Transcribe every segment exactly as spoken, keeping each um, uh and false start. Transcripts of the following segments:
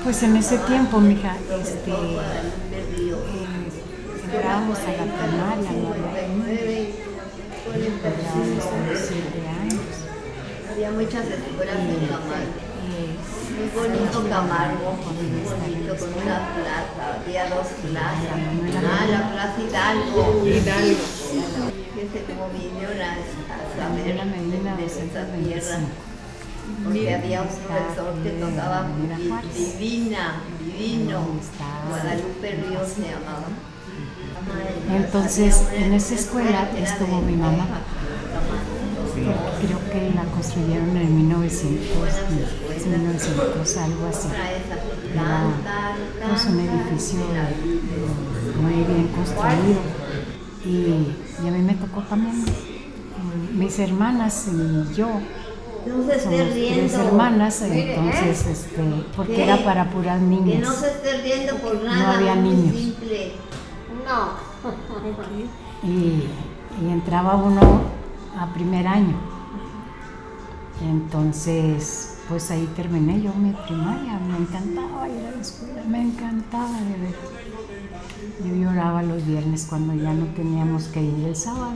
Pues en ese tiempo, mija, este, eh, entrábamos a la primaria, ¿no? Entrábamos a los siete años. Había muchas escuelas en Camargo. Muy bonito Camargo, muy bonito, con una plaza, había dos plazas. Ah, la plaza Hidalgo. Hidalgo. Fíjese cómo vinieron a, a saber La Medina de esa tierra. Porque había un profesor que tocaba divina, divino, Guadalupe Ríos se llamaba. Entonces, en esa escuela estuvo mi mamá. Creo que la construyeron en mil novecientos, mil novecientos, algo así. Era pues, un edificio muy bien construido. Y, y a mí me tocó también, mis hermanas y yo. No se esté Somos riendo. tres hermanas, entonces, este, porque ¿Qué? era para puras niñas. Que no se esté riendo por nada. No había muy niños. Simple. No. Y, y entraba uno a primer año. Entonces, pues ahí terminé yo mi primaria. Me encantaba ir a la escuela, me encantaba de ver. Yo lloraba los viernes cuando ya no teníamos que ir el sábado.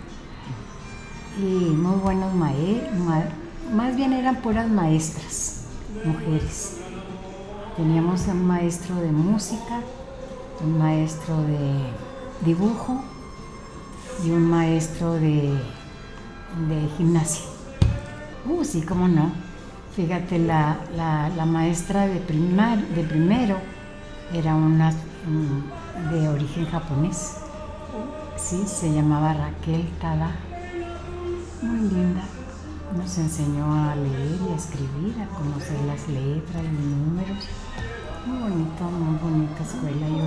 Y muy buenos maestros, más bien eran puras maestras, mujeres. Teníamos un maestro de música, un maestro de dibujo y un maestro de, de gimnasia. Uh, sí, cómo no. Fíjate, la, la, la maestra de, primar, de primero era una um, de origen japonés. Sí, se llamaba Raquel Tada. Muy linda. Nos enseñó a leer y a escribir, a conocer las letras, los números. Muy bonito, muy bonita escuela. Yo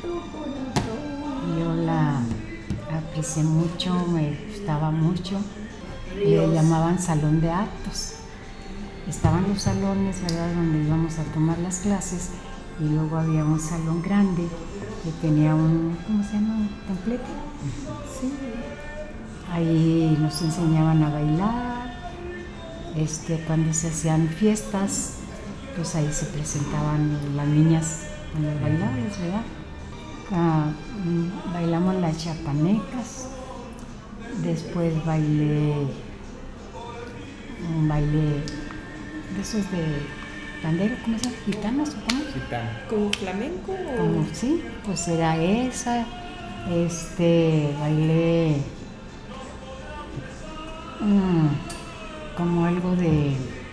la, yo la aprecié mucho, me gustaba mucho. Le llamaban salón de actos. Estaban los salones, ¿verdad?, donde íbamos a tomar las clases, y luego había un salón grande que tenía un, ¿cómo se llama?, un templete. Sí. Ahí nos enseñaban a bailar. Este, cuando se hacían fiestas, pues ahí se presentaban las niñas con los bailables, ¿verdad? Ah, bailamos las chapanecas. Después bailé un baile de esos de pandero, ¿cómo se llama? ¿Gitanos o cómo? Gitano. ¿Como flamenco? O... Como, sí, pues era esa. Este, bailé mmm, como algo de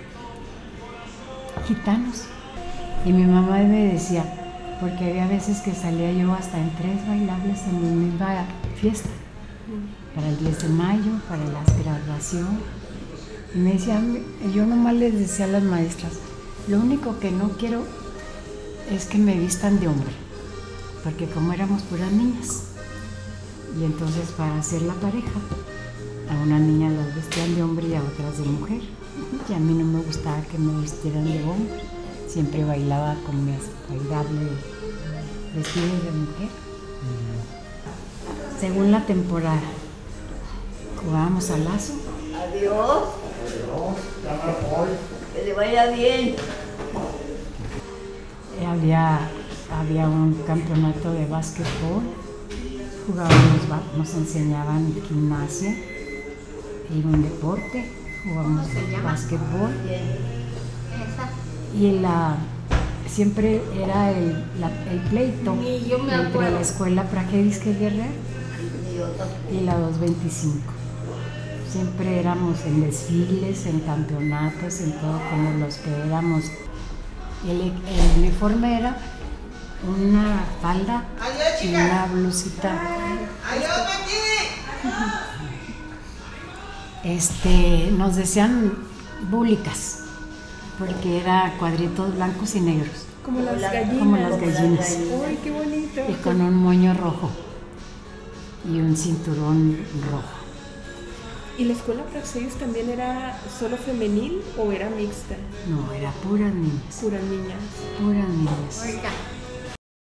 gitanos. Y mi mamá me decía, porque había veces que salía yo hasta en tres bailables en mi misma fiesta, para el diez de mayo, para la graduación. Y me decía, yo nomás les decía a las maestras, lo único que no quiero es que me vistan de hombre, porque como éramos puras niñas, y entonces para hacer la pareja, a una niña las vestían de hombre y a otras de mujer, y a mí no me gustaba que me vistieran de hombre, siempre bailaba con mi bailable vestido de mujer. Mm. Según la temporada, jugábamos al lazo. Adiós. Que le vaya bien. Había, había un campeonato de básquetbol, jugábamos, nos enseñaban gimnasia y un deporte, jugábamos básquetbol. Y la, siempre era el, la, el pleito entre la escuela Praxedis Guerrero y la doscientos veinticinco. Siempre éramos en desfiles, en campeonatos, en todo, como los que éramos. El, el uniforme era una falda y una blusita. Este, nos decían búlicas, porque era cuadritos blancos y negros. Como las gallinas. Como las gallinas. ¡Uy, qué bonito! Y con un moño rojo y un cinturón rojo. ¿Y la escuela Praxedis también era solo femenil o era mixta? No, era puras niñas. Puras niñas. Puras niñas. Oiga.